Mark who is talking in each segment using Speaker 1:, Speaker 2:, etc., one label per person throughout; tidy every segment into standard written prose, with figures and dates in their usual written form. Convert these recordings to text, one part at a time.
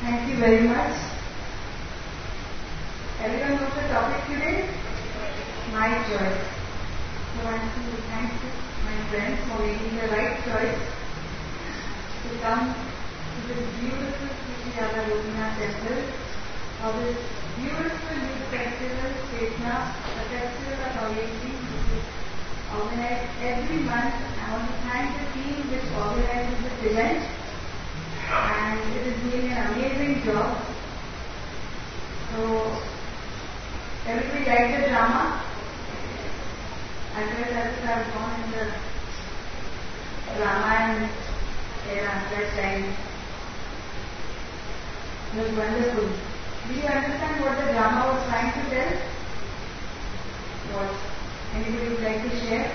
Speaker 1: Thank you very much. Everyone knows the topic today? My choice. So I want to thank my friends for making the right choice to come to this beautiful Sri Radha Gopinath temple for this beautiful youth festival, Chetna, the festival of awakening, which is organized every month. I want to thank the team which organizes this event, and it is doing an amazing job. So, everybody liked the drama? As well as I was born in the Ramayana era at that time. It was wonderful. Do you understand what the drama was trying to tell? What? Anybody would like to share?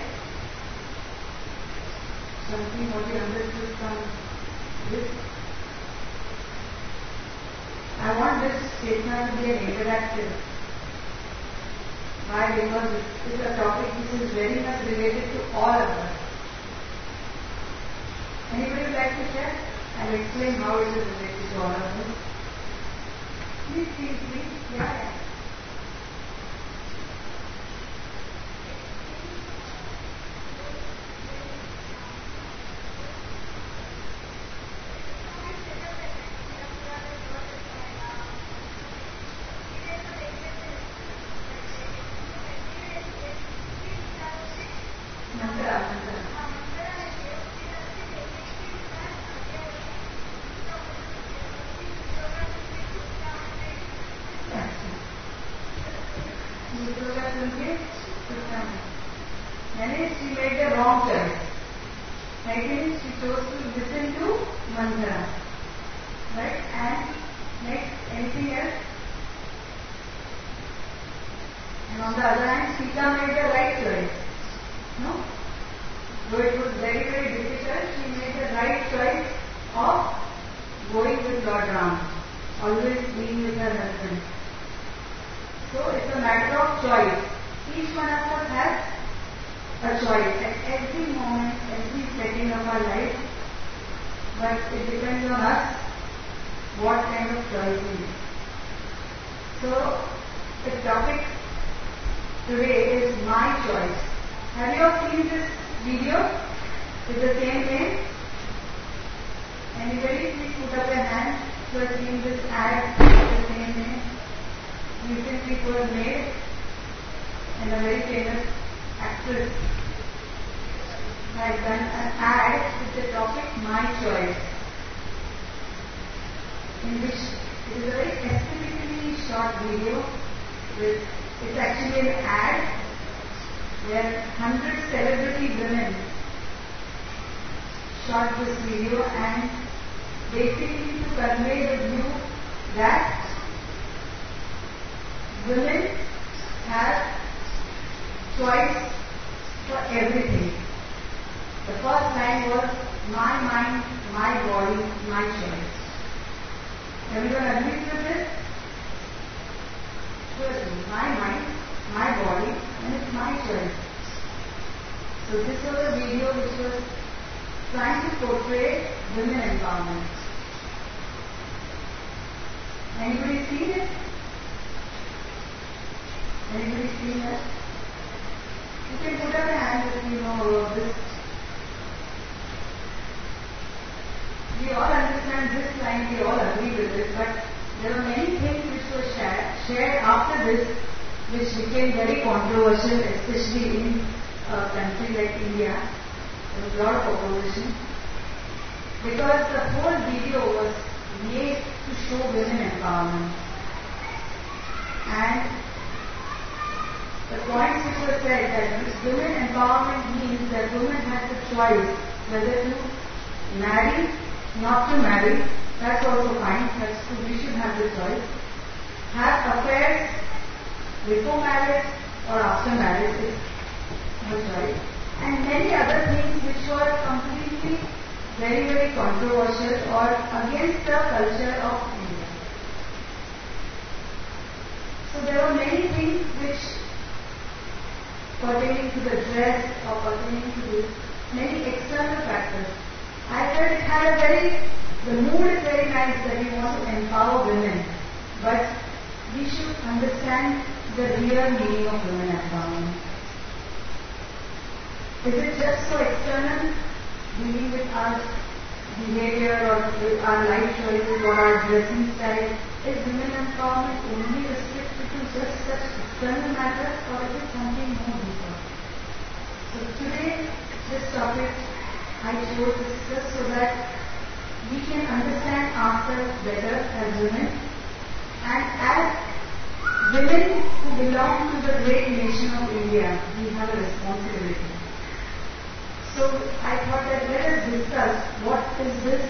Speaker 1: Something what you understood from this? I want this statement to be an interactive. Why? Because it is a topic which is very much related to all of us. Anybody would like to share? I will explain how it is related to all of us. Please. Yeah. She made the wrong choice. Second, she chose to listen to mantra. Right? And next, anything else? And on the other hand, Sita made the right choice. No? Though it was very, very difficult, she made the right choice of going with Lord Ram, always being with her husband. So it's a matter of choice. Each one of us has a choice at every moment, every second of our life, but it depends on us what kind of choice we make. So the topic today is my choice. Have you all seen this video with the same name? Anybody please put up your hand who has seen this ad with the same name? Recently it was made, and a very famous actress had done an ad with the topic My Choice, in which it is a very aesthetically short video. It's actually an ad where 100 celebrity women shot this video, and basically to convey the view that women have choice for everything. The first line was, my mind, my body, my choice. Everyone agrees with this? Certainly, my mind, my body, and it's my choice. So this was a video which was trying to portray women empowerment. Anybody seen it? Anybody seen it? You can put up a hand if you know this. We all understand this line, we all agree with it, but there are many things which were shared after this which became very controversial, especially in a country like India. There was a lot of opposition because the whole video was made to show women empowerment. And the points which were said that women empowerment means that women have the choice whether to marry, not to marry. That's also fine. That's good. We should have the choice. Have affairs before marriage or after marriage is no choice. And many other things which were completely very, very controversial or against the culture of India. So there were many things which pertaining to the dress or pertaining to many external factors. I felt it had a very The mood is very nice that we want to empower women, but we should understand the real meaning of women empowerment. Is it just so external, dealing with our behavior or with our life choices or our dressing style? Is women empowerment only restricted to just such external matters, or is it something more deeper? So today, this topic I chose is just so that we can understand ourselves better as women, and as women who belong to the great nation of India, we have a responsibility. So I thought that let us discuss what is this,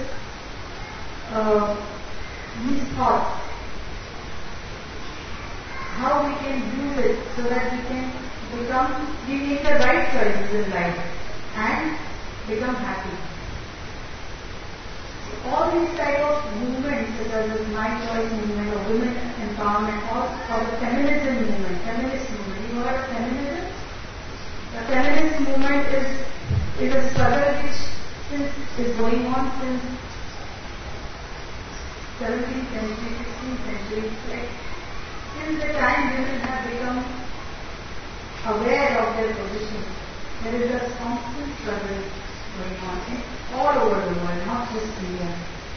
Speaker 1: these thoughts, how we can do it so that we make the right choices in life and become happy. All these type of movements, such as the My Choice movement or women empowerment or the feminism movement, feminist movement. You know what feminism? The feminist movement is a struggle which is going on since 17th century, 16th century. Like, since the time women have become aware of their position, there is a constant struggle going on all over the world, not just India.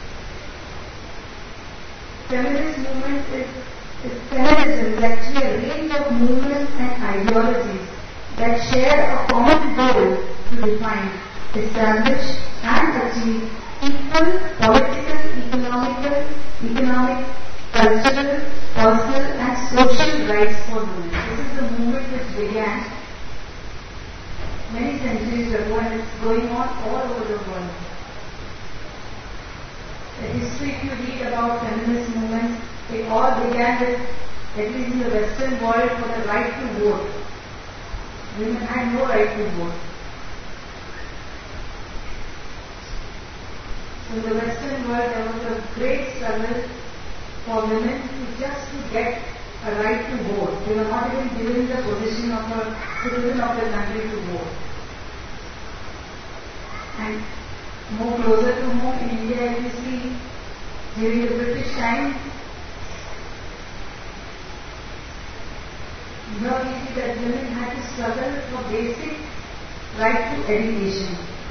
Speaker 1: Feminist movement feminism is actually a range of movements and ideologies that share a common goal to define, establish and achieve equal political, economic, cultural, personal and social rights for women. This is the movement which began many centuries ago and it's going on all over the world. The history, if you read about feminist movements, it all began with, at least in the Western world, for the right to vote. Women had no right to vote. So in the Western world, there was a great struggle for women to get a right to vote. They were not even given the position of a citizen of the country to vote. And more closer to home in India, you see, during the British time, here we see that women had to struggle for basic right to education.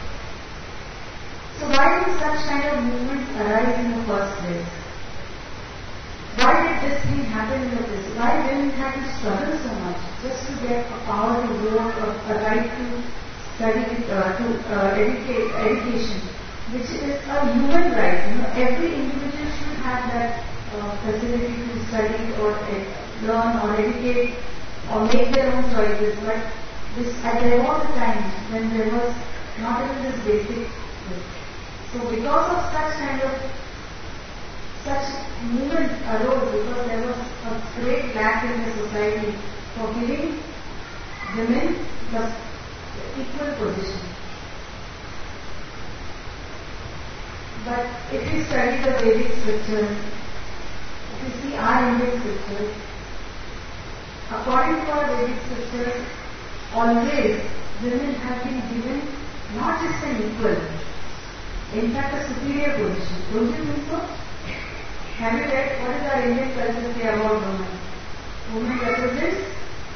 Speaker 1: So why did such kind of movements arise in the first place? Why did this thing happen in the first place? Why women had to struggle so much just to get a power to vote or a right to study, education, which is a human right. Every individual should have that facility to study or learn or educate or make their own choices. But there was a time when there was not even this basic. So because of such movements arose, because there was a great lack in the society for giving women the equal position. But if you study the Vedic scriptures, if you see our Indian scriptures, according to our Vedic scriptures, always women have been given not just an equal, in fact a superior position. Don't you think so? Have you read what does our Indian culture say about women? Women represent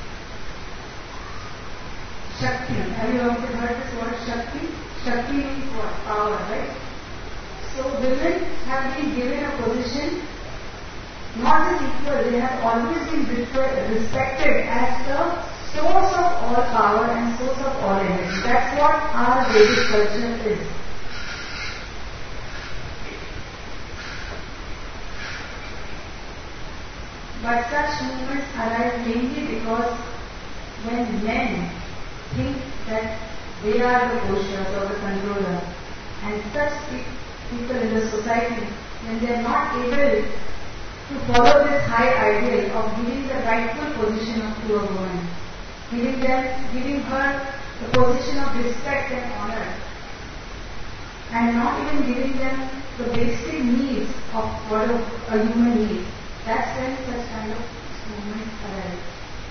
Speaker 1: Shakti. Have you also heard this word Shakti? Shakti means what? Power, right? So women have been given a position not just equal, they have always been respected as the source of all power and source of all energy. That's what our Vedic culture is. But such movements arise mainly because when men think that they are the pushers or the controller, and such people in the society, when they are not able to follow this high ideal of giving the rightful position to a woman, giving her the position of respect and honor, and not even giving them the basic needs of what a human needs. That's when such kind of movements arise.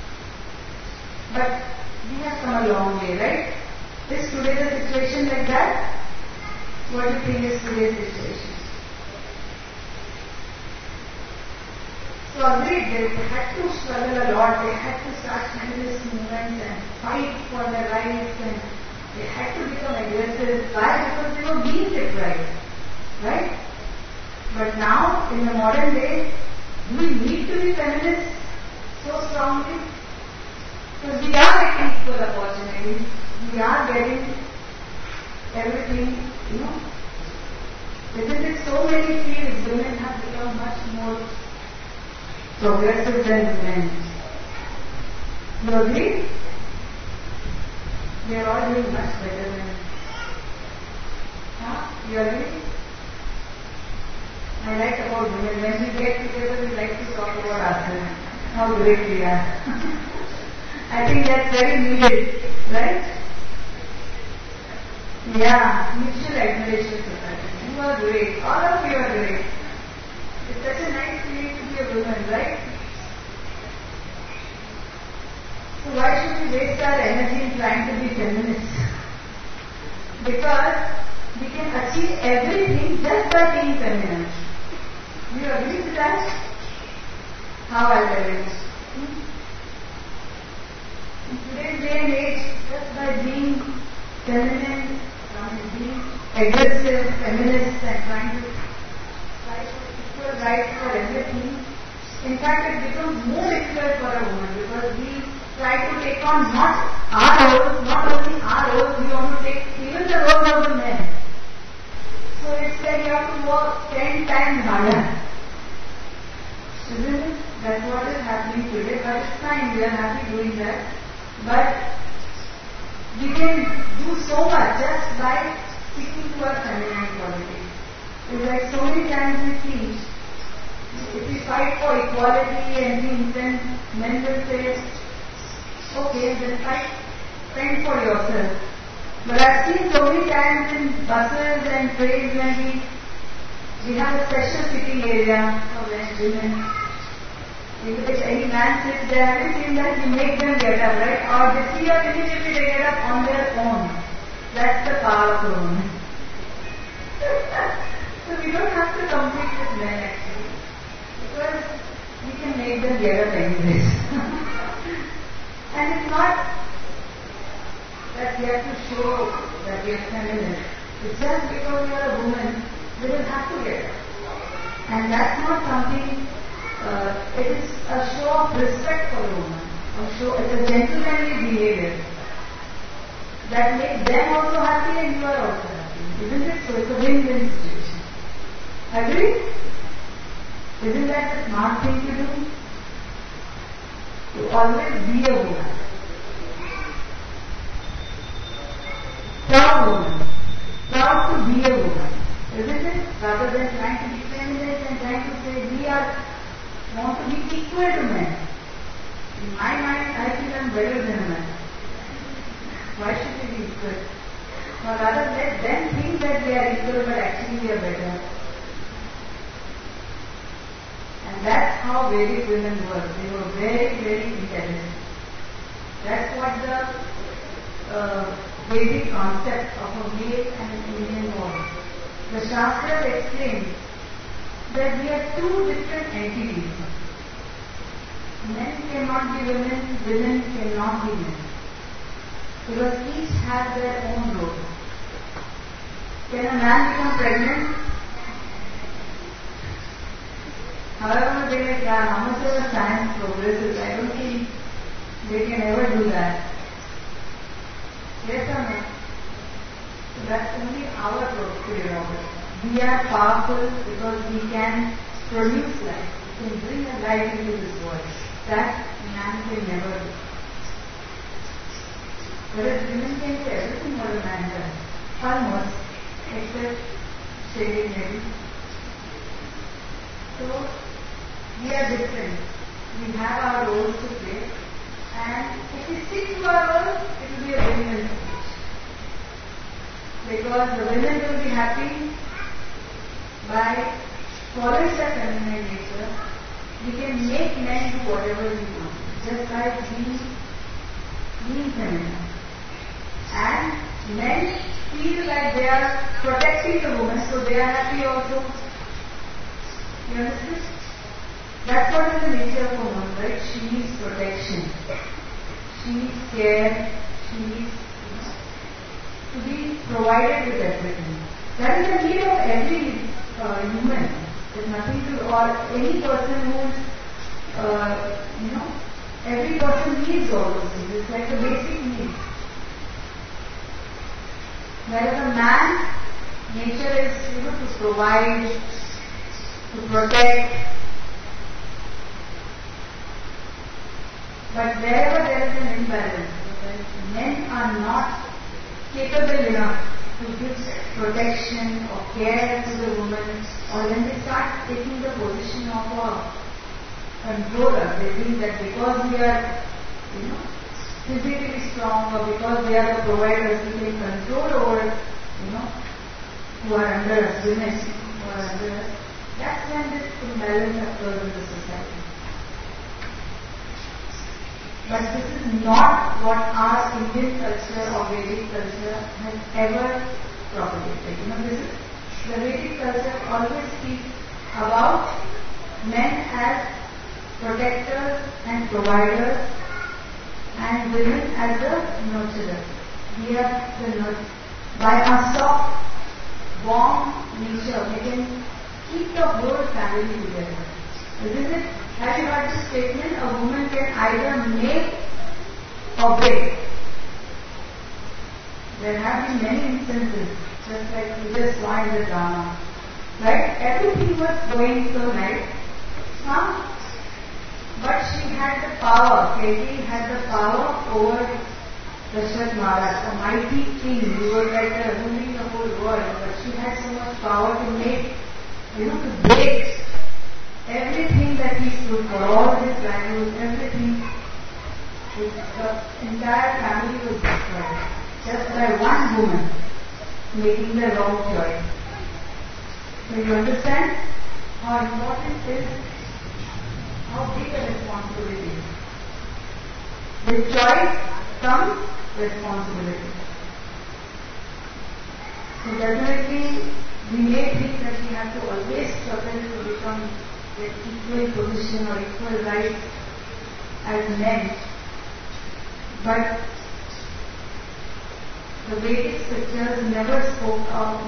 Speaker 1: But we have come a long way, right? Is today the situation like that? What do you think is today's situation? So agreed, they had to struggle a lot, they had to start feminist movements and fight for their rights, and they had to become aggressive. Why? Because they were being deprived. Right? But now, in the modern day, do we need to be feminists so strongly? Because we are getting equal opportunity, we are getting everything, Isn't it so many fields women have become much more progressive than men? You agree? We are all doing much better than. You agree? I like about women. When we get together, we like to talk about ourselves. How great we are. I think that's very needed, right? Yeah, mutual admiration society. You are great. All of you are great. It's such a nice feeling to be a woman, right? So why should we waste our energy in trying to be feminists? Because we can achieve everything just by being feminine. Do you agree with that? How I'll tell you. In today's day and age, just by being feminine, being aggressive, feminist, and trying to fight for equal rights for everything, in fact it becomes more difficult for a woman because we try to take on not only our roles, we want to take even the roles of the men. So it's like you have to work 10 times harder. Isn't it? That's what is happening today, but it's fine, we are happy doing that. But we can do so much just by sticking to our feminine qualities. It's like so many times we teach, if we fight for equality and we intend, men will say, okay, then fend for yourself. But I've seen so many times in buses and trains when we have a special sitting area for women. If any man sits there, have you seen that? You make them get up, right? Or they see or immediately they get up on their own. That's the power of the woman. So we don't have to compete with men actually. Because we can make them get up anyways. And it's not that we have to show that we are feminine. It's just because we are a woman, we will have to get up. And that's not something, it is a show of respect for the woman. It's a gentlemanly behavior that makes them also happy and you are also happy. Isn't it? So it's a win-win situation. Agree? Isn't that a smart thing to do? To always be a woman. Proud woman. Proud to be a woman. Isn't it? Rather than trying to be feminist and trying to say want to be equal to men. In my mind, I feel I'm better than a man. Why should we be equal? Or rather let them think that they are equal but actually they are better. And that's how Vedic women were. They were very, very intelligent. That's what the Vedic concept of a male and an Indian was. The Shastras explain that we are two different entities. Men cannot be women, women cannot be men. Because each has their own role. Can a man become pregnant? However, they like, how much of a science progresses, I don't think they can ever do that. Yes or no? So that's only our prerogative. We are powerful because we can produce life. We can bring a life into this world. That man can never do. Whereas women can do everything what a man does. Almost. Except shaving maybe. So, we are different. We have our roles to play. And if we stick to our roles, it will be a win-win situation. Because the women will be happy by following their feminine nature. We can make men do whatever we want, just by being feminine. And men feel like they are protecting the woman, so they are happy also. You understand? That's what is the nature of a woman, right? She needs protection. She needs care. She needs to be provided with everything. That is the need of every human. There's nothing to, or any person who is, every person needs all those things. It's like a basic need. Whereas a man, nature is, to provide, to protect. But wherever there is an imbalance, men are not capable enough to give protection or care to the woman, or when they start taking the position of a controller, they think that because we are, physically strong, or because we are the providers, we can control over, who are under us, women who are under us. That's when this imbalance occurs in the society. But this is not what our Indian culture or Vedic culture has ever propagated. The Vedic culture always speaks about men as protectors and providers and women as the nurturers. We are the nurturers. By our soft, warm nature, we can keep the whole family together. Isn't it? Have you heard this statement? A woman can either make or break. There have been many instances, just like we just saw in the drama. Right? Everything was going so nice. But she had the power. Katie had the power over Dashrath Maharaj, a mighty king. He was like ruling the whole world. But she had so much power to make, to break everything that he stood for, all his values, everything. The entire family was destroyed just by one woman making the wrong choice. So you understand how important it is, how big a responsibility. With choice comes responsibility. So definitely we may think that we have to always struggle to become with equal position or equal rights as men. But the Vedic scriptures never spoke of,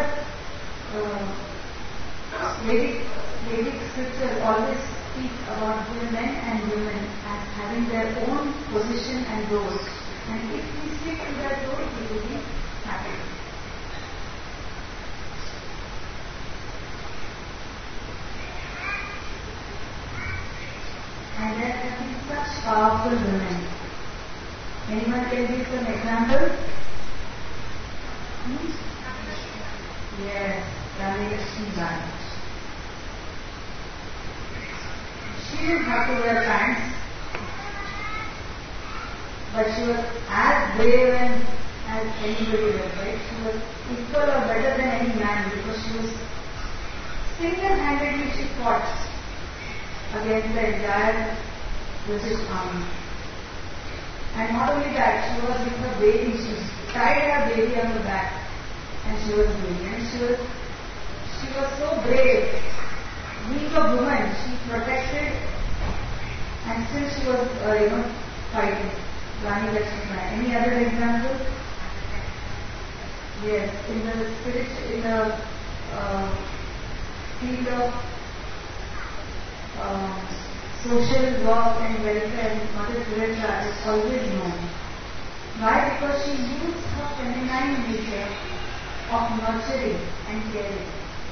Speaker 1: Vedic scriptures always speak about men and women as having their own position and roles. And if we stick to that role, we will be happy. And there have been such powerful women. Anyone can give some examples? Yes, Rani Lakshmi. She didn't have to wear pants, but she was as brave as anybody was, right? She was equal or better than any man because she was single-handedly she fought against the entire British army. And not only that, she was with her baby, she tied her baby on the back and she was doing. And she was so brave. Being a woman, she protected and still she was, fighting. Rani Lakshmi. Any other examples? Yes, in the field of social work and welfare, Mother Teresa is always known. Why? Because she used her feminine nature of nurturing and caring.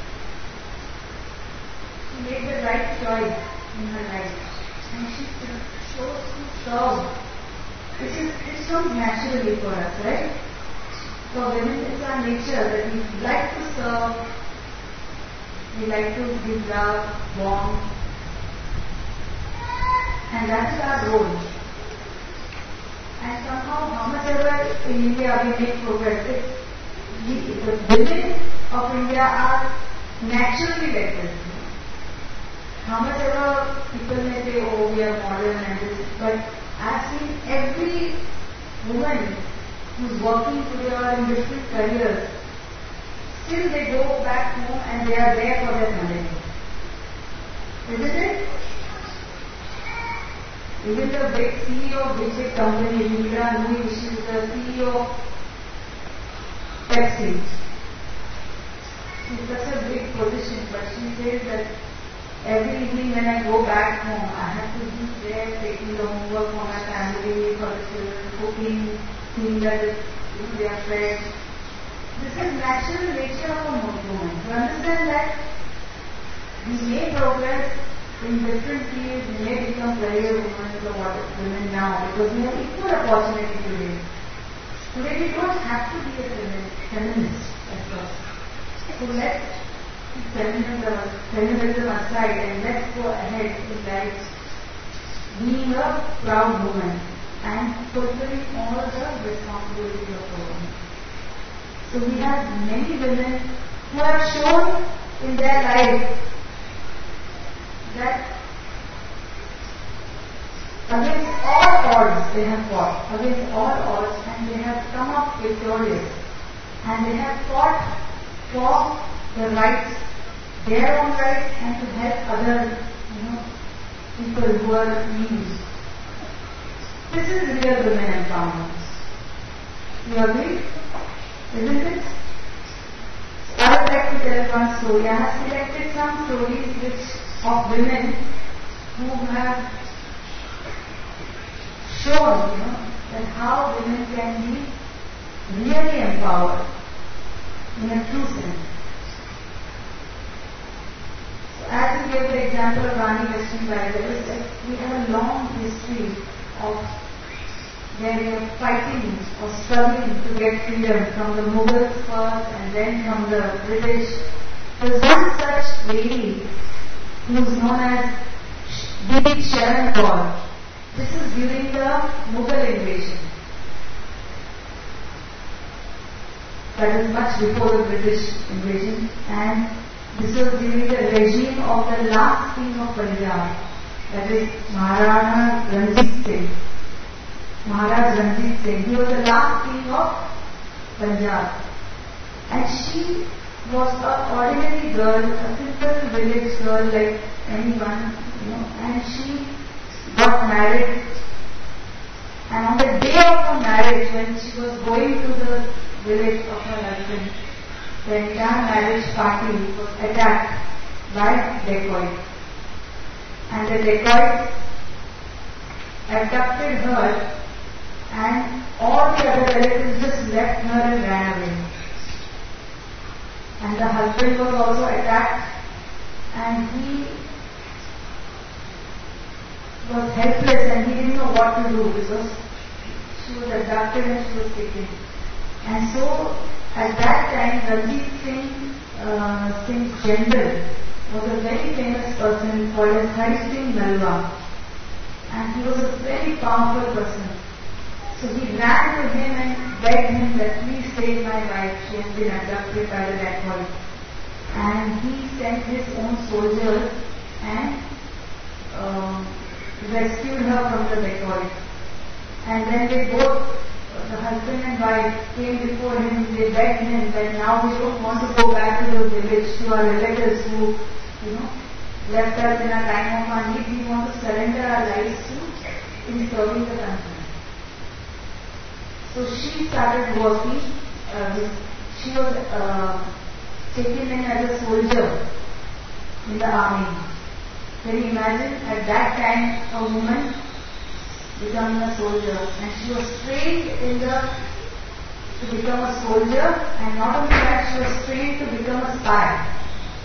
Speaker 1: She made the right choice in her life, and she chose to serve. It comes naturally for us, right? For women, it's our nature that we like to serve, we like to give love, warmth, and that is our role. And somehow, how much ever in India we make progress, the women of India are naturally like this. How much ever people may say, oh, we are modern and this, but I've seen every woman who's working today or in different careers, still they go back home and they are there for their family. Isn't it? Even the big CEO of big company, Indra Nui, she is the CEO of Pepsi. She's such a big position, but she says that every evening when I go back home, I have to be there taking the homework for my family, for the children, cooking, seeing that they are fed. This is natural nature of a woman. You understand that we may progress in different fields, we may become career women or women now because we have equal opportunity today. Today we don't have to be a feminist at first. So let's feminism aside and let's go ahead in life being a proud woman and fulfilling all the responsibilities of a woman. So we have many women who have shown in their life that against all odds they have fought, against all odds, and they have come up victorious, and they have fought for the rights, their own rights, and to help other people who are in need. This is real women empowerment. You agree? Isn't it? I would like to tell one story. I have selected some stories of women who have shown, that how women can be really empowered in a true sense. So as we gave the example of Rani Lakshmibai, we have a long history of their fighting or struggling to get freedom from the Mughals first and then from the British. There was one such lady who is known as Bibi Sharan Kaur. This is during the Mughal invasion. That is much before the British invasion, and this was during the regime of the last king of Punjab, that is Maharana Ranjit Singh. Maharaj Ranjit Singh. He was the last king of Punjab, and she was an ordinary girl, a simple village girl like anyone, and she got married. And on the day of her marriage, when she was going to the village of her husband, the entire marriage party was attacked by dacoits. And the dacoits abducted her, and all the other relatives just left her and ran away. And the husband was also attacked, and he was helpless and he didn't know what to do because she was abducted and she was taken. And so at that time Ranjit Singh's general was a very famous person called as Hari Singh Nalwa, and he was a very powerful person. So he ran to him and begged him that please save my wife, she has been abducted by the dacoits. And he sent his own soldiers and rescued her from the dacoits. And then they both, the husband and wife, came before him. They begged him that now we don't want to go back to the village, to our relatives who, left us in a time of our need. We want to surrender our lives to in serving the country. So she started working. She was taken in as a soldier in the army. Can you imagine at that time a woman becoming a soldier, and she was trained to become a soldier, and not only that, she was trained to become a spy.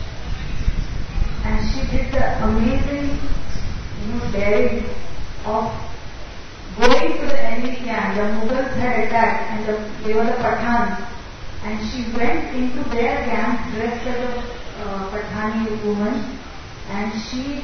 Speaker 1: And she did the amazing, daring of going to the enemy camp. The Mughals had attacked, and they were the Pathans, and she went into their camp dressed as a Pathani woman, and she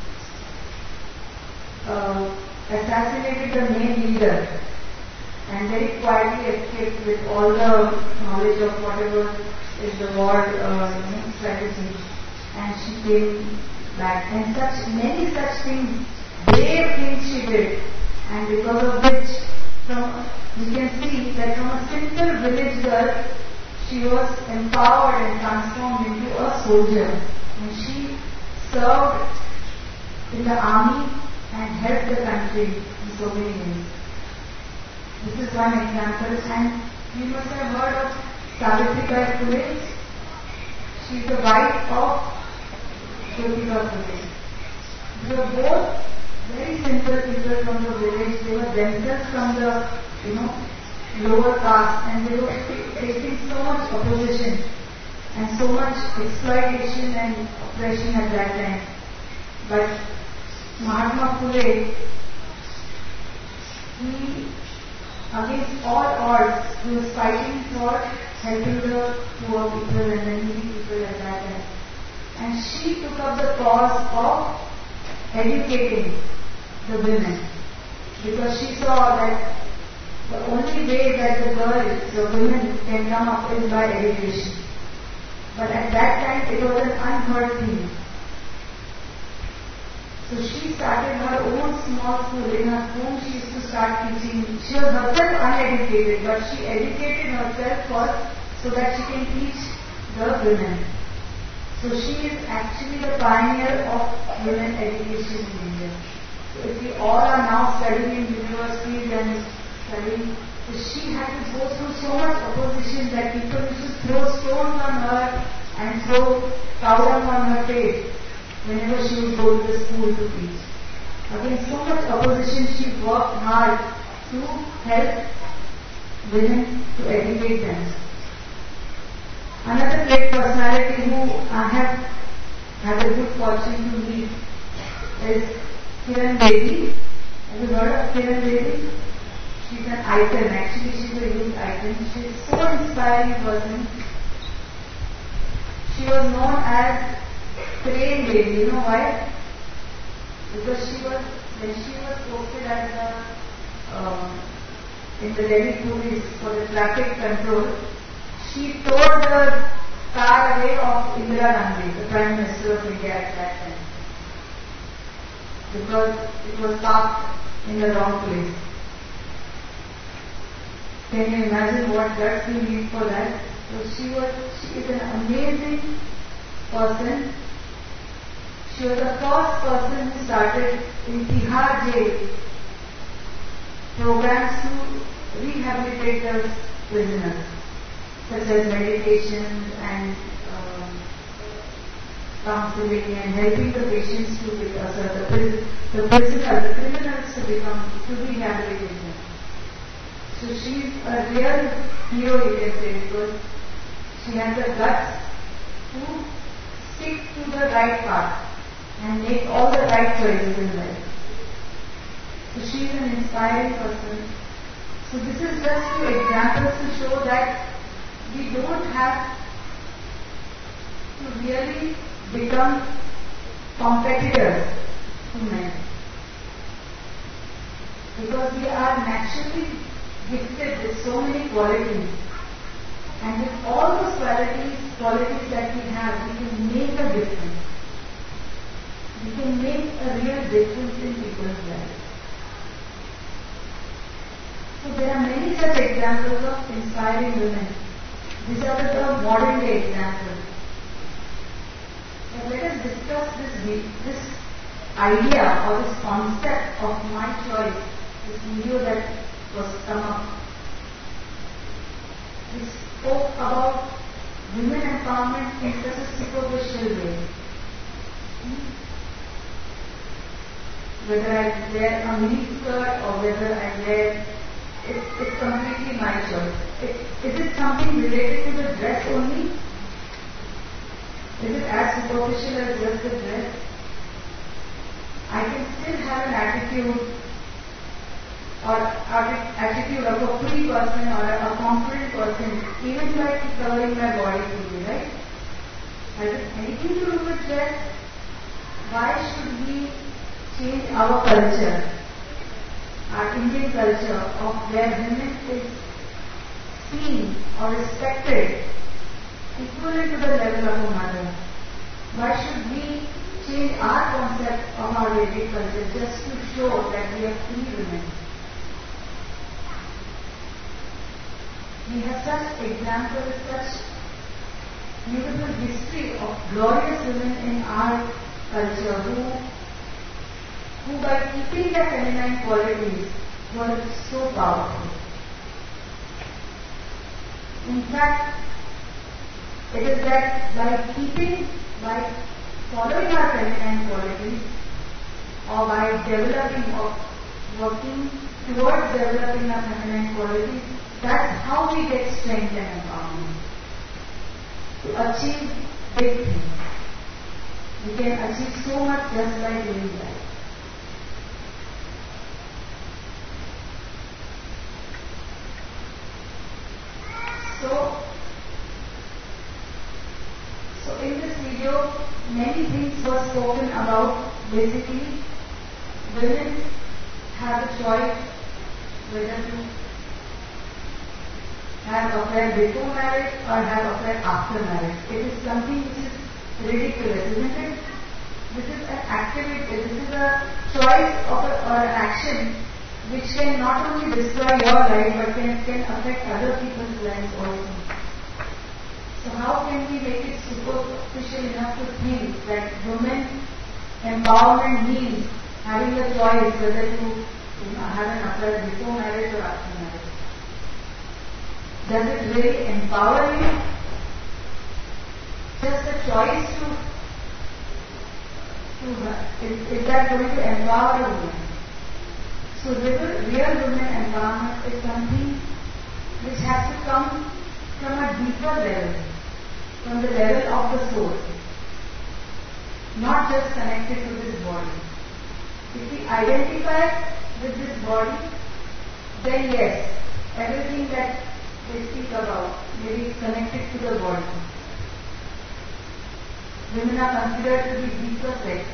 Speaker 1: assassinated the main leader and very quietly escaped with all the knowledge of whatever is the war strategy, and she came back. And many such things, brave things she did, and because of which you can see that from a simple village girl she was empowered and transformed into a soldier, and she served in the army and helped the country in so many ways. This is one example, and you must have heard of Savitribai Phule. She is the wife of Jyotiba Phule. They were both very simple people from the village. They were themselves from the lower caste, and they were facing so much opposition and so much exploitation and oppression at that time. But Mahatma Phule, he, against all odds, he was fighting for helping the poor people and the needy people at that time. And she took up the cause of educating the women, because she saw that the only way that the women can come up is by education. But at that time it was an unheard thing. So she started her own small school. In her home she used to start teaching. She was herself uneducated, but she educated herself first so that she can teach the women. So she is actually the pioneer of women education in India. So if we all are now studying in universities and studying, so she had to go through so much opposition that people used to throw stones on her and throw powder on her face whenever she would go to the school to teach. Against so much opposition, she worked hard to help women to educate them. Another great personality who I have had the good fortune to meet is Kiran Bedi. Have you heard of Kiran Bedi? She's an icon. Actually, she's a youth icon. She's so inspiring person. She was known as Train Lady. You know why? Because when she was posted as in the Delhi police for the traffic control, she towed the car away of Indira Gandhi, the Prime Minister of India at that time, because it was parked in the wrong place. Can you imagine what guts you need for that? So she is an amazing person. She was the first person who started in Tihar jail programs to rehabilitate the prisoners, such as meditation and counseling and helping the patients to become the criminals to rehabilitate them. So she is a real hero, you can say, because she has the guts to stick to the right path and make all the right choices in life. So she is an inspiring person. So this is just two examples to show that we don't have to really become competitors to men, because we are naturally gifted with so many qualities, and with all those qualities that we have, we can make a difference. We can make a real difference in people's lives. So there are many such examples of inspiring women. These are the modern day examples. But let us discuss this idea or this concept of my choice, this video that was come up. We spoke about women empowerment in such a superficial way. Whether I wear a mini skirt or whether I wear, it's completely my choice. Is it something related to the dress only? Is it as superficial as just the dress? I can still have an attitude of a free person or a confident person, even by covering my body fully, right? Has it anything to do with dress? Why should we change our culture, our Indian culture, of where women is seen or respected equally to the level of a mother? Why should we change our concept of our Vedic culture just to show that we are free women? We have such examples, such beautiful history of glorious women in our culture who who by keeping their feminine qualities were so powerful. In fact, it is that by following our feminine qualities, or by developing or working towards developing our feminine qualities, that's how we get strength and empowerment to achieve big things. We can achieve so much just by doing that. So in this video, many things were spoken about. Basically, women have a choice whether to have affair before marriage or have affair after marriage. It is something which is ridiculous, isn't it? This is an activity, this is a choice of or an action which can not only destroy your life but can affect other people's lives also. So how can we make it superficial enough to think that women empowerment means having a choice whether to have an affair before marriage or after marriage? Does it really empower you? Just a choice is that going to empower a woman? So real women empowerment is something which has to come from a deeper level, from the level of the soul, not just connected to this body. If we identify with this body, then yes, everything that they speak about may be connected to the body. Women are considered to be deeper sex.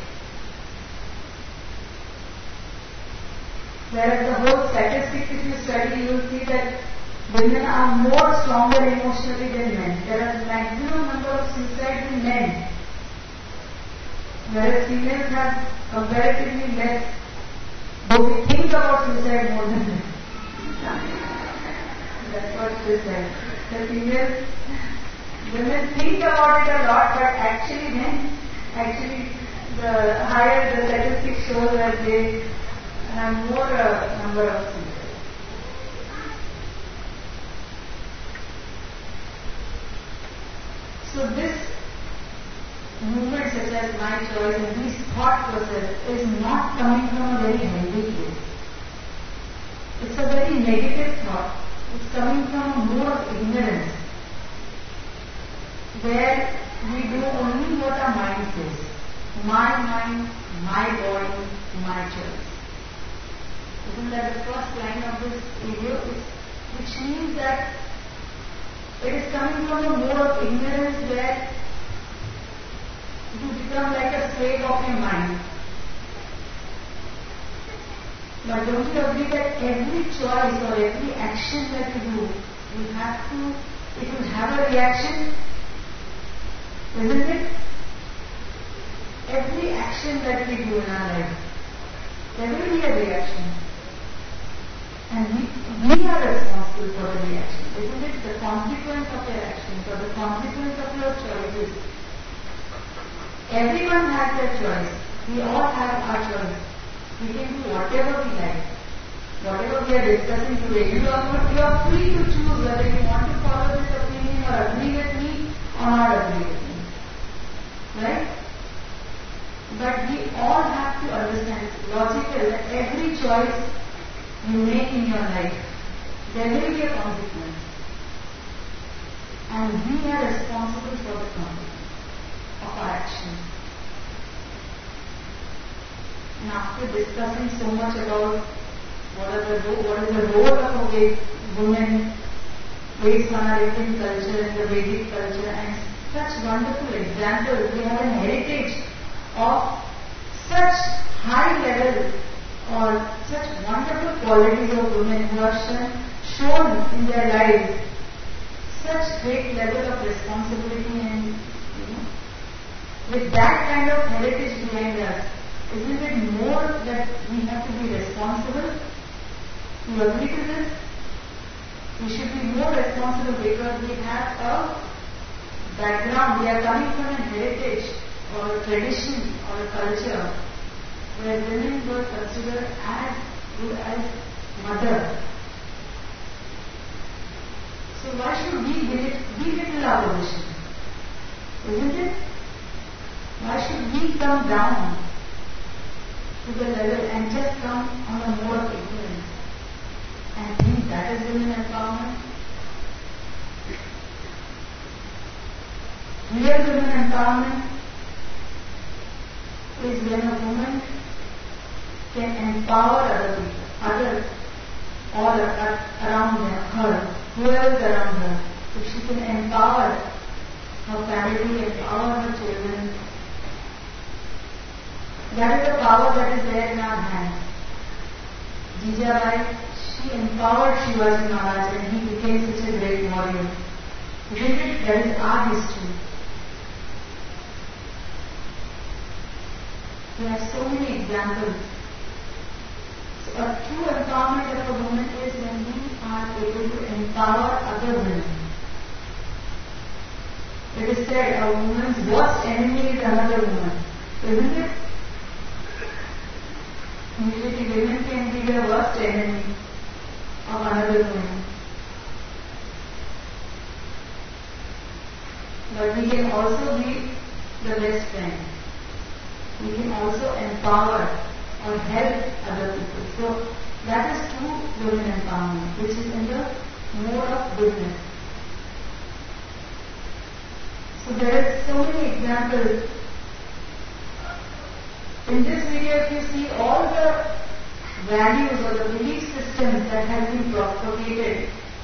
Speaker 1: Whereas the whole statistics, if you study, you will see that women are more stronger emotionally than men. There are maximum number of suicides in men, whereas females have comparatively less, though we think about suicide more than men. That's what she said. The females, women think about it a lot, but actually the higher the statistics show that they have more number of suicides. So this movement such as my choice and this thought process is not coming from a very healthy place. It's a very negative thought. It's coming from more of ignorance, where we do only what our mind says. My mind, my body, my choice. Isn't that the first line of this video? Which means that it is coming from a mode of ignorance where you become like a slave of your mind. But don't you agree that every choice or every action that you do, it will have a reaction? Isn't it? Every action that we do in our life, there will be a reaction. And we are responsible for the reaction. Isn't it? The consequence of your actions or the consequence of your choices. Everyone has their choice. We all have our choice. We can do whatever we like. Whatever we are discussing today, you are free to choose whether you want to follow this opinion or agree with me or not agree with me. Right? But we all have to understand, it's logical that every choice you make in your life, there will be a consequence. And we are responsible for the consequence of our actions. And after discussing so much about what is the role of a woman based on our Indian culture and the Vedic culture and such wonderful examples, we have an heritage of such high level or such wonderful qualities of women who have shown in their lives such great level of responsibility and with that kind of heritage behind us, isn't it more that we have to be responsible? You agree to this? We should be more responsible because we have a background, we are coming from a heritage or a tradition or a culture where women were considered as good as mother. So why should we belittle our position? Isn't it? Why should we come down to the level and just come on a mode of ignorance and think that is women empowerment? Real women empowerment is when a woman can empower other people, all around her, whoever is around her. If she can empower her family, empower her children, that is the power that is there in our hands. Jijabai, she empowered Shivaji Maharaj and he became such a great warrior. Isn't it? That is our history. We have so many examples. So a true empowerment of a woman is when we are able to empower other women. It is said a woman's worst enemy is another woman. Isn't it? Usually women can be the worst enemy of another woman. But we can also be the best friend. We can also empower or help other people. So that is true women empowerment, which is in the mode of goodness. So there are so many examples. In this video, if you see all the values or the belief systems that have been propagated,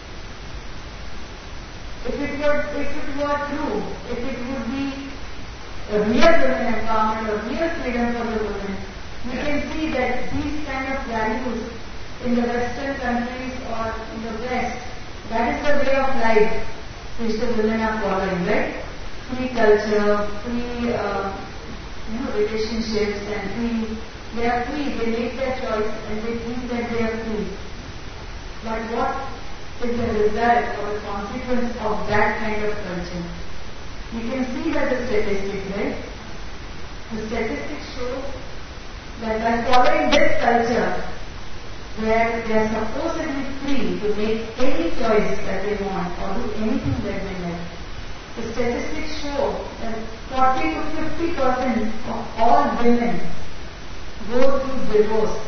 Speaker 1: if it were true, if it would be a real women empowerment or real freedom for the women, we can see that these kind of values in the Western countries or in the West, that is the way of life which the women are following, right? Free culture, free relationships and they are free, they make their choice and they think that they are free. But what is the result or the consequence of that kind of culture? You can see that the statistics, right? The statistics show that by following this culture, where they are supposedly free to make any choice that they want or do anything that they like, the statistics show that 40 to 50% of all women go through divorce.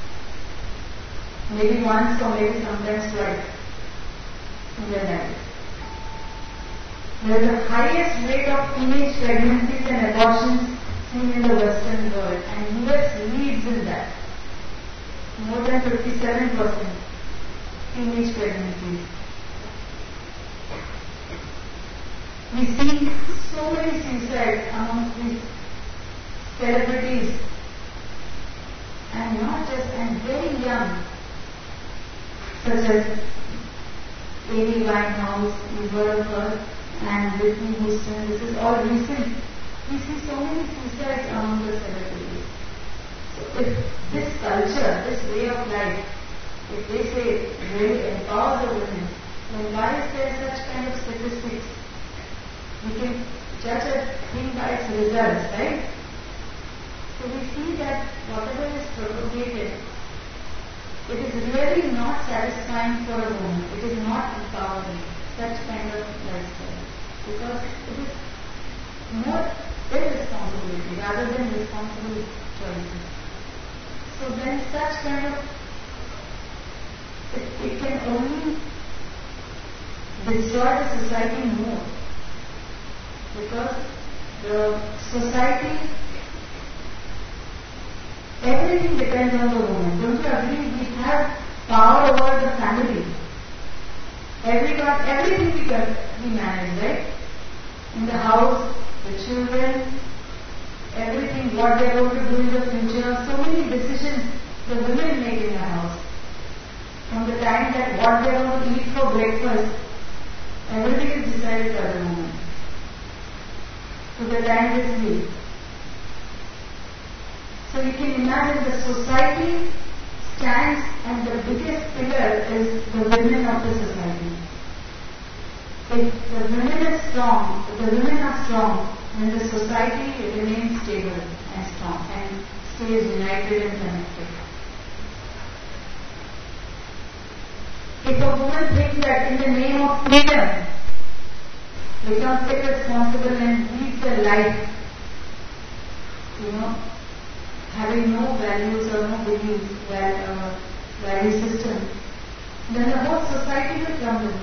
Speaker 1: Maybe once or maybe sometimes twice in their lives. There is the highest rate of teenage pregnancies and abortions seen in the Western world, and US leads in that. More than 57% teenage pregnancies. We see so many suicides amongst these celebrities, and not just, and very young, such as Amy Winehouse, you've heard of her, and Whitney Houston. This is all recent. We see so many suicides among the celebrities. So if this culture, this way of life, if they say really empower the women, then why is there such kind of statistics? We can judge a thing by its results, right? So we see that whatever is propagated, it is really not satisfying for a woman. It is not empowering, such kind of lifestyle. Because it is more irresponsibility rather than responsible choices. So then such kind of, it can only destroy the society more. Because the society, everything depends on the woman. Don't you agree? We have power over the family. Everything we manage, right? In the house, the children, everything, what they are going to do in the future. So many decisions the women make in the house. From the time that what they are going to eat for breakfast, everything is decided by the woman. To the time they sleep. So you can imagine the society stands and the biggest pillar is the women of the society. If the women are strong, when the society remains stable and strong and stays united and connected. If a woman thinks that in the name of freedom, becomes irresponsible and leads a life, having no values or no beliefs, value system, then the whole society will crumble.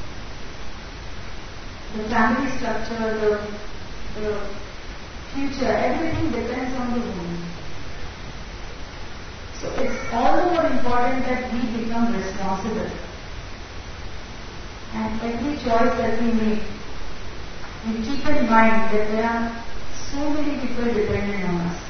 Speaker 1: The family structure, the future, everything depends on the woman. So it's all the more important that we become responsible. And every choice that we make, we keep in mind that there are so many people dependent on us.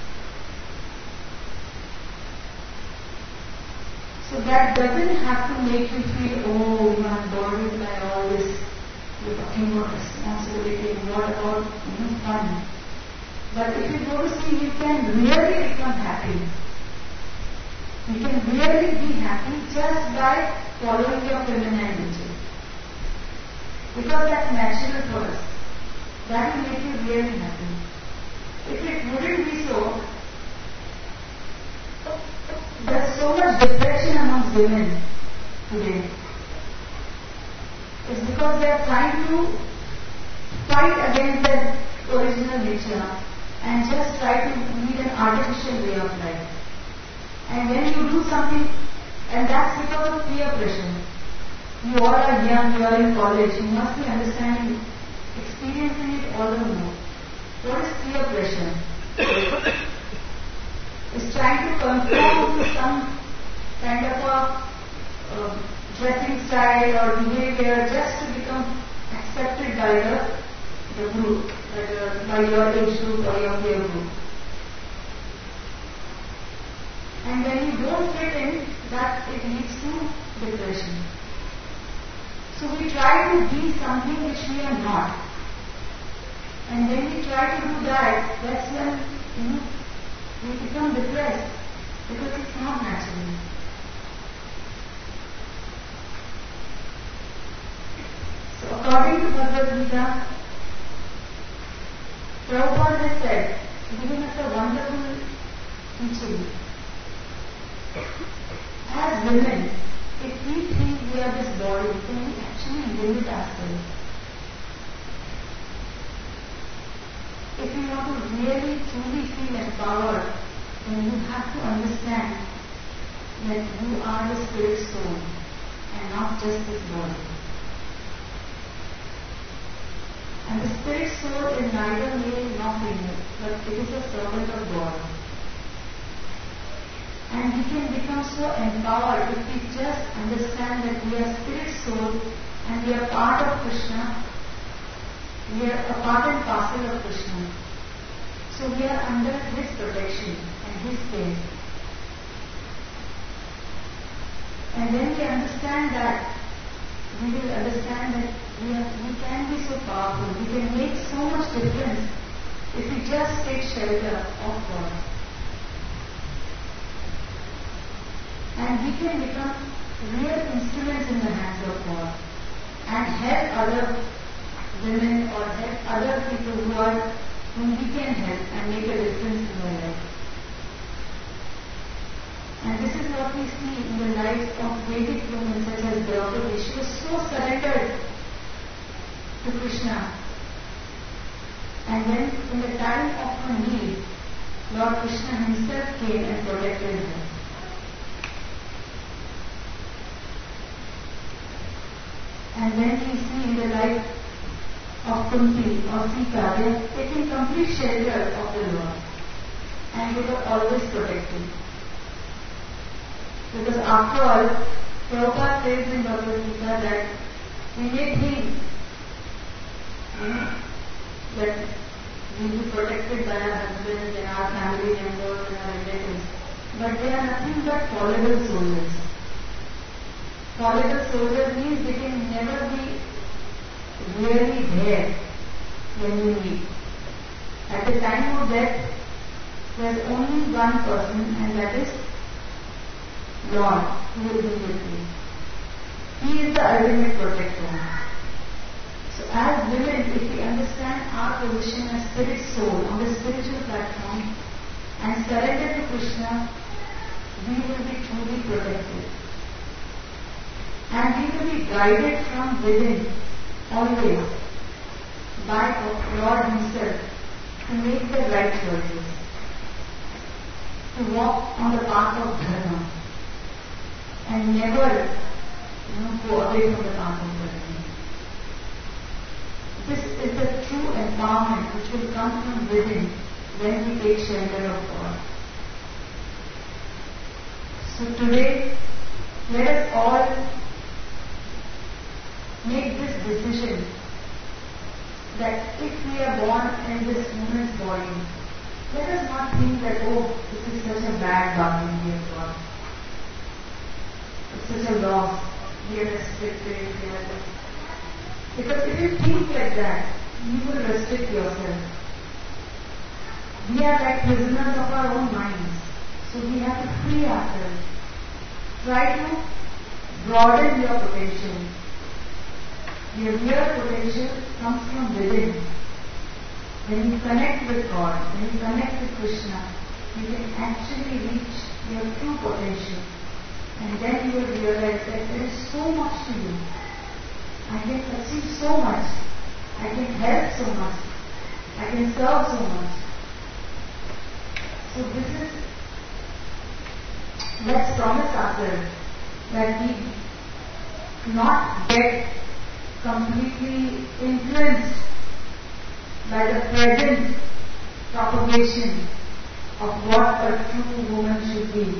Speaker 1: So that doesn't have to make you feel, oh, I'm burdened by all this. You're talking about responsibility and what about fun. But if you go to see, you can really become happy. You can really be happy just by following your feminine nature. Because that's natural for us. That will make you really happy. If it wouldn't be so, there's so much depression amongst women today. It's because they are trying to fight against their original nature and just try to lead an artificial way of life. And when you do something, and that's because of peer pressure. You all are young, you are in college, you must be understanding, experiencing it all the more. What is peer pressure? It's trying to conform to some kind of a dressing style or behavior just to become accepted by the group, by your age group or your peer group. And when you don't fit in, that it leads to depression. So we try to be something which we are not. And when we try to do that, that's when we become depressed because it's not natural. So according to Bhagavad Gita, Prabhupada has said, giving us a wonderful teaching. As women, if we think we are this body, then we actually limit ourselves. If you want to really truly feel empowered, then you have to understand that you are the spirit soul and not just this body. And the spirit soul is neither male nor female, but it is a servant of God. And we can become so empowered if we just understand that we are spirit soul and we are part of Krishna. We are a part and parcel of Krishna. So we are under His protection and His care. And when we understand that, we will understand that we can be so powerful. We can make so much difference if we just take shelter of God. And we can become real instruments in the hands of God and help other women or help other people whom we can help and make a difference in their life. And this is what we see in the life of Vedic women such as Draupadi. She was so surrendered to Krishna. And then in the time of her need, Lord Krishna himself came and protected her. And then we see in the life of Kunti or Sita, they are taking complete shelter of the Lord. And they were always protected. Because after all, Prabhupada says in Bhagavad Gita that we may think that we will be protected by our husbands and our family members and our relatives, but they are nothing but fallible soldiers. Fallible soldier means they can never be really there when you need. At the time of death, there is only one person, and that is Lord, who will be with you. He is the ultimate protector. So as women, if we understand our position as spirit soul on the spiritual platform and surrender to Krishna, we will be truly protected. And we will be guided from within always by Lord Himself to make the right choices, to walk on the path of dharma and never go away from the path of dharma. This is the true empowerment which will come from within when we take shelter of God. So today, let us all make this decision that if we are born in this woman's body, let us not think that, oh, this is such a bad bargain we have got. It's such a loss. We are restricted. Because if you think like that, you will restrict yourself. We are like prisoners of our own minds. So we have to free ourselves. Try to broaden your potential. Your real potential comes from within. When you connect with God, when you connect with Krishna, you can actually reach your true potential. And then you will realize that there is so much to you. I can achieve so much. I can help so much. I can serve so much. So this is, let's promise ourselves that we do not get completely influenced by the present propagation of what a true woman should be.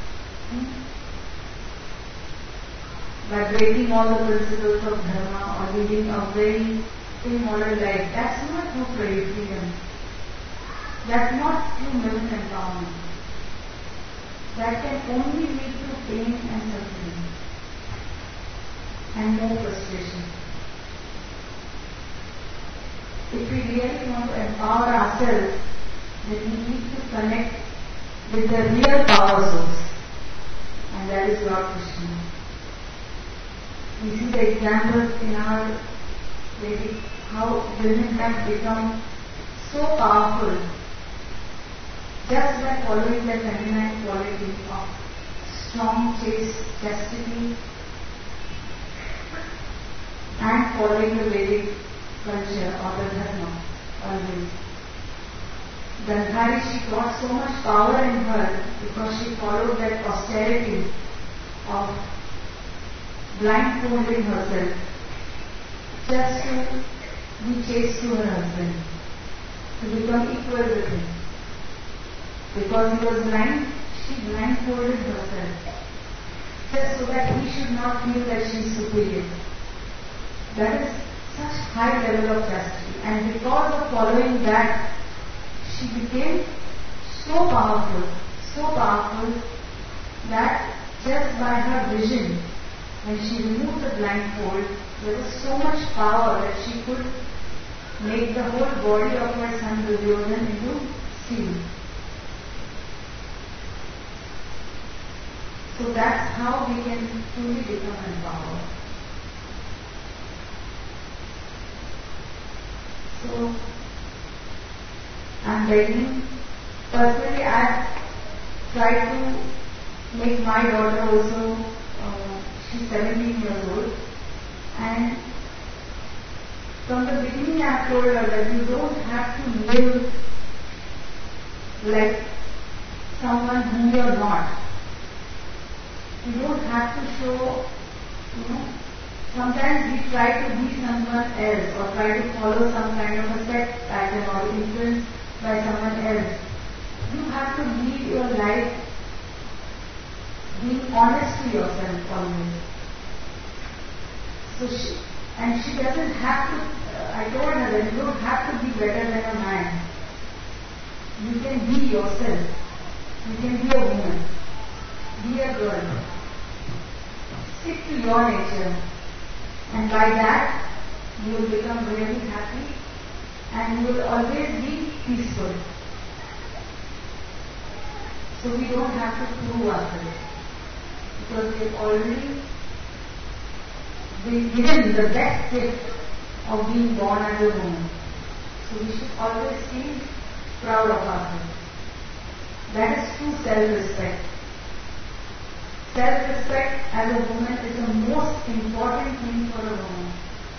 Speaker 1: By breaking all the principles of dharma or leading a very immoral life. That's not true freedom. That's not true women empowerment. That can only lead to pain and suffering and more frustration. If we really want to empower ourselves, then we need to connect with the real power source, and that is Lord Krishna. We see the examples in our Vedic, how women have become so powerful just by following the feminine quality of strong, chaste chastity and following the Vedic culture or the dharma always. Gandhari, she got so much power in her because she followed that austerity of blindfolding herself just to be chaste to her husband, to become equal with him. Because he was blind, she blindfolded herself just so that he should not feel that she is superior. That is such high level of chastity, and because of following that, she became so powerful that just by her vision, when she removed the blindfold, there was so much power that she could make the whole body of her son Duryodhana into steel. So that's how we can truly become empowered. So, I'm begging. Personally, I've tried to make my daughter also, she's 17 years old, and from the beginning I've told her that you don't have to live like someone whom you're not. You don't have to show, sometimes we try to be someone else or try to follow some kind of a set pattern or influenced by someone else. You have to lead your life being honest to yourself always. So she doesn't have to, I told her that you don't have to be better than a man. You can be yourself. You can be a woman. Be a girl. Stick to your nature. And by that, you will become really happy and you will always be peaceful. So we don't have to prove ourselves. Because we have already been given the best gift of being born as a woman. So we should always feel proud of ourselves. That is true self-respect. Self-respect as a woman is the most important thing for a woman.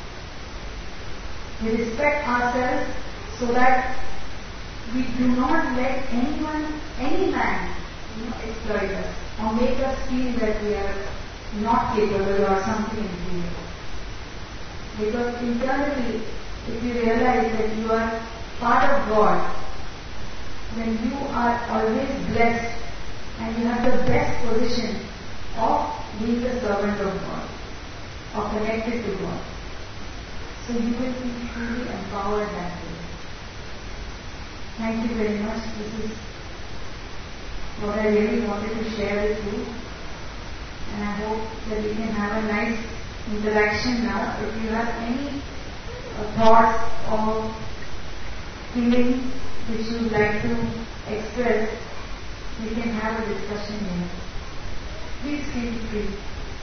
Speaker 1: We respect ourselves so that we do not let anyone, any man, exploit us or make us feel that we are not capable or something inferior. Because internally, if you realize that you are part of God, then you are always blessed and you have the best position of being the servant of God or connected to God. So you will be truly empowered that way. Thank you very much. This is what I really wanted to share with you. And I hope that we can have a nice interaction now. If you have any thoughts or feelings which you would like to express, we can have a discussion here. Please feel free.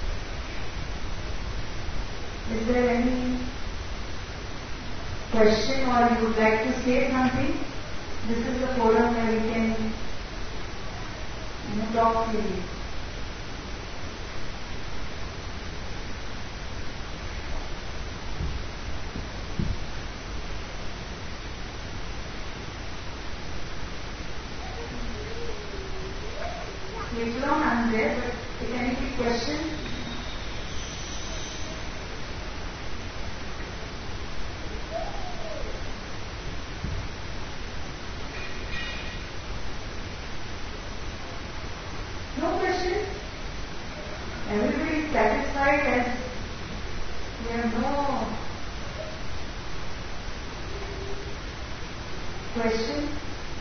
Speaker 1: Is there any question or you would like to say something? This is the forum where we can talk to you. Later on I'm there, but if any question? No question? Everybody is satisfied and there are no questions?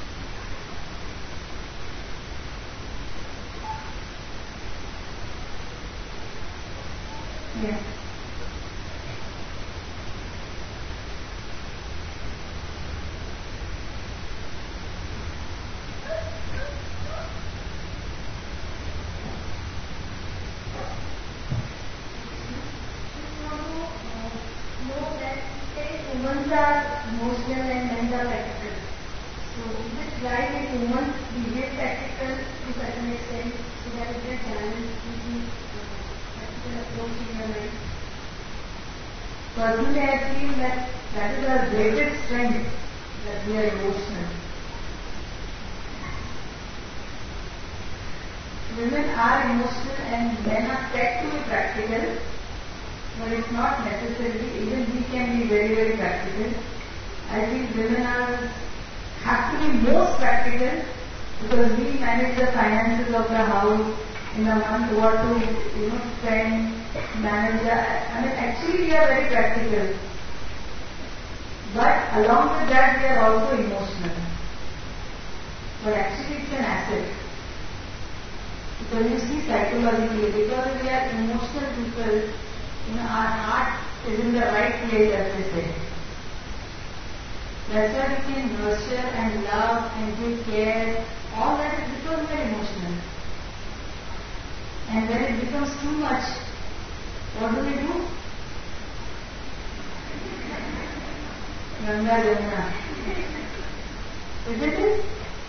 Speaker 1: Yes. Women are emotional and men are practical. So is it right if women behave practical to such an extent so that it gets challenged between practical approach in your life? Personally, I feel that that is our greatest strength, that we are emotional. Women are emotional and men are said to be practical. But it's not necessarily, even we can be very, very practical. I think women have to be most practical because we manage the finances of the house in a month, what to spend, manage actually we are very practical. But along with that we are also emotional. But actually it's an asset. Because you see psychologically, because we are emotional people, our heart is in the right place, as they say. That's why we can nurture and love and give care. All that is because we are emotional. And when it becomes too much, what do we do? Ganga Jamuna. Isn't it?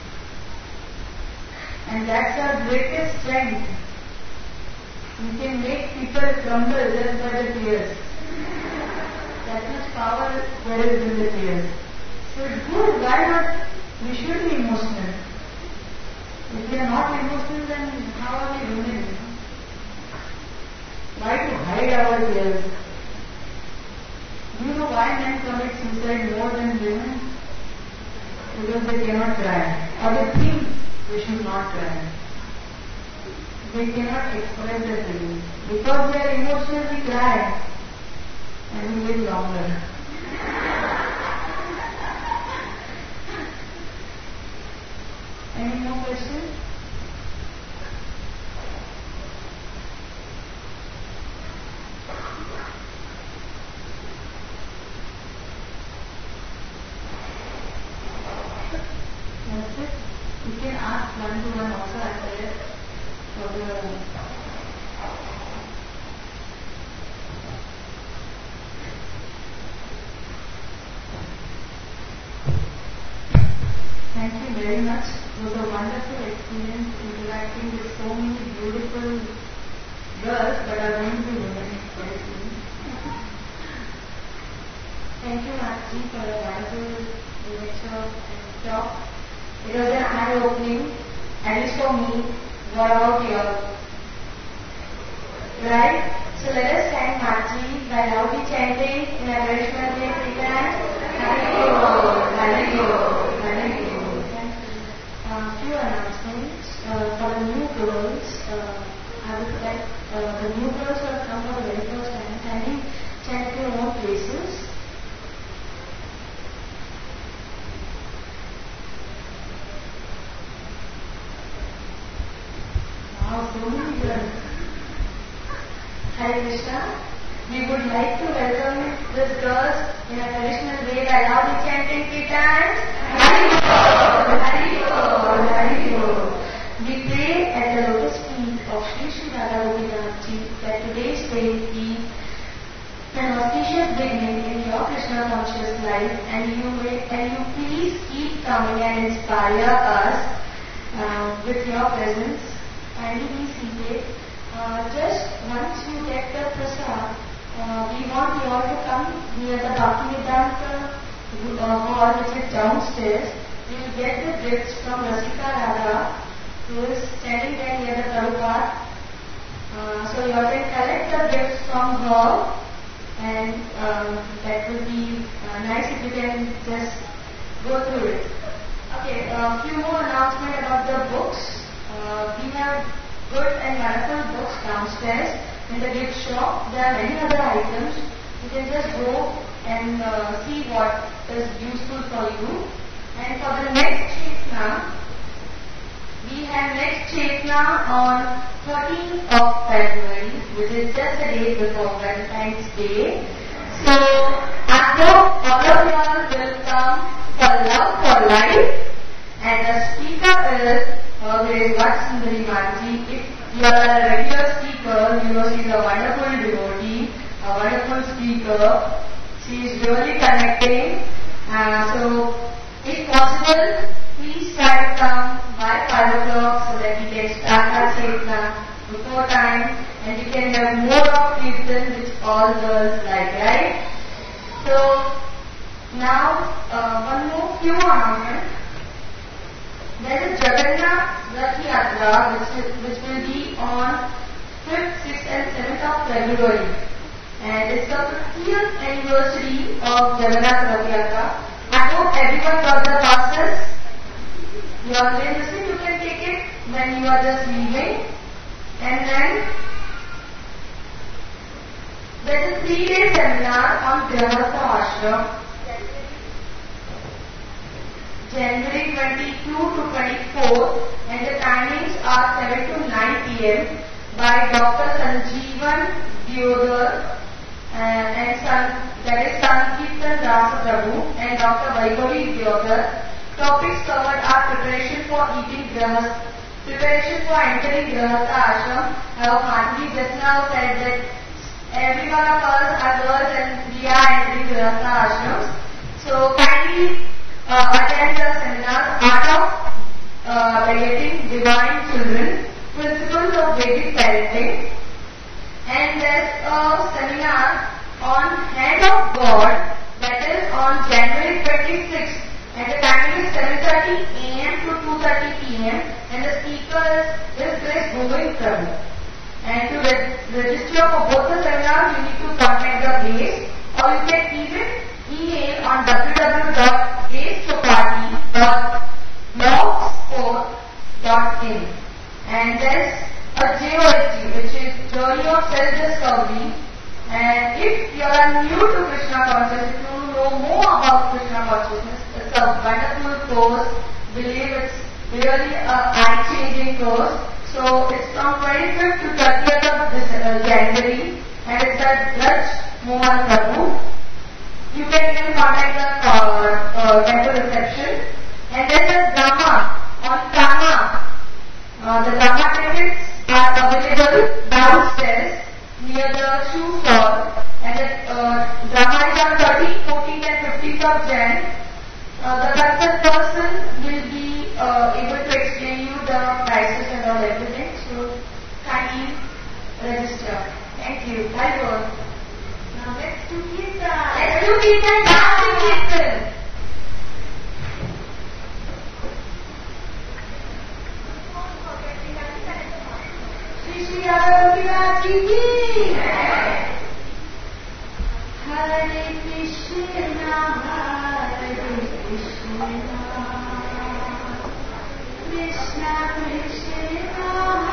Speaker 1: And that's our greatest strength. We can make people crumble just by the tears. That much power there is in the tears. So it's good. Why not? We should be emotional. If we are not emotional, then how are we human? Why to hide our tears? Do you know why men commit suicide more than women? Because they cannot cry. Or they think they should not cry. They cannot express their feelings. Because they are emotional, we cry. And we live longer. Any more questions? That's it. You can ask one to one also. I'm there for the
Speaker 2: very much. It was a wonderful experience interacting with so many beautiful girls, but are going to be women very soon. Thank you, Marcy, for a wonderful lecture and talk. It was an eye-opening, at least for me. What about you? Right? So let us thank Marcy by loudly chanting in a traditional way. Three times. Hallelujah, Hallelujah, Hallelujah. Few announcements for the new girls. I would like the new girls who have come for the very first time, kindly chant your own places. Wow, so many girls. Hare Krishna. We would like to welcome these girls in a traditional way by loudly chanting three times. Hari-Bol, Hari-Bol, Hari-Bol. We pray at the lotus feet of Sri Sri Radha Gopinath Ji that today's day be an auspicious beginning in your Krishna conscious life, and you please keep coming and inspire us with your presence. Kindly be seated. Just once you get the prasad, we want you all to come near the Bhaktivedanta hall, which is downstairs. You will get the gifts from Rasika Radha, who is standing there near the Prabhupada. So you all can collect the gifts from her, and that will be nice if you can just go through it. Okay, a few more announcements about the books. We have good and wonderful books downstairs in the gift shop. There are many other items. You can just go and see what is useful for you. And for the next Chetna, we have next Chetna on 13th of February, which is just a day before Valentine's Day. So I hope all of y'all will come for Love for Life. And the speaker is Vatsundari Manji. If you are a regular speaker, you know she is a wonderful devotee, a wonderful speaker. She is really connecting. So, if possible, please try to come by 5 o'clock so that we can start our Chetna before time, and we can have more of Kirtan which all girls like, right? So, now one more few announcements. There is Jagannath Rath Yatra which will be on 5th, 6th and 7th of February, and it's the 50th anniversary of Jagannath Rath Yatra. I hope everyone got the passes. You are listening, you can take it when you are just leaving. And then there is a 3-day seminar on Grihastha Ashram, January 22 to 24, and the timings are 7 to 9 p.m. by Dr. Sanjeevan Diodhar and that is Sankirtan Das Prabhu and Dr. Vaibhavi Diodhar. Topics covered are preparation for entering Grihastha Ashram. How Mataji just now said that every one of us are girls and we are entering Grihastha Ashrams. So kindly attend the seminar, Art of Begetting Divine Children, Principles of Vedic Parenting. And there's a seminar on Hand of God, that is on January 26th, and the timing is 7:30 a.m. to 2:30 p.m. and the speaker is Grace Govind Prabhu. And to register for both the seminars, you need to contact the Grace, or you can even email on www.gracechopathi.blogspot.in. And there's a JOSG, which is Journey of Self-Discovery. And if you are new to Krishna consciousness, if you know more about Krishna consciousness, it's a wonderful course. Believe it's really an eye-changing course. So it's from 25th to 30th of January, and it's at Raj Mohan Prabhu. You can even contact the temple reception. And there's a drama on Kama. The drama tickets are available downstairs near the shoe store, and the drama is on 13th, 14th and 15th of Jan. The concerned person will be do Kirtan. Let's do Kirtan, dancing Kirtan. Shri Shri Radha Gopi Ki Hare Krishna, Hare Krishna, Krishna Krishna,